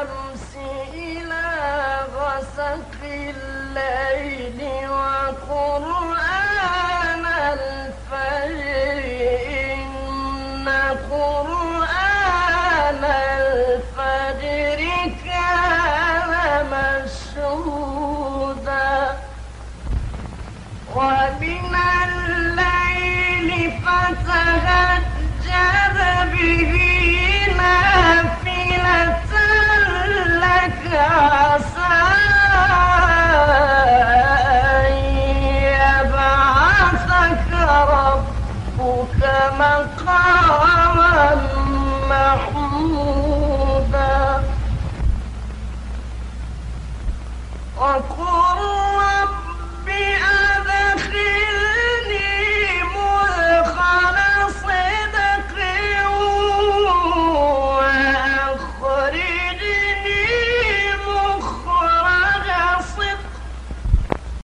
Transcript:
الشمس إلى غسق الليل وقرآن الفجر إن قرآن الفجر كان مشهودا ومن الليل فتهجد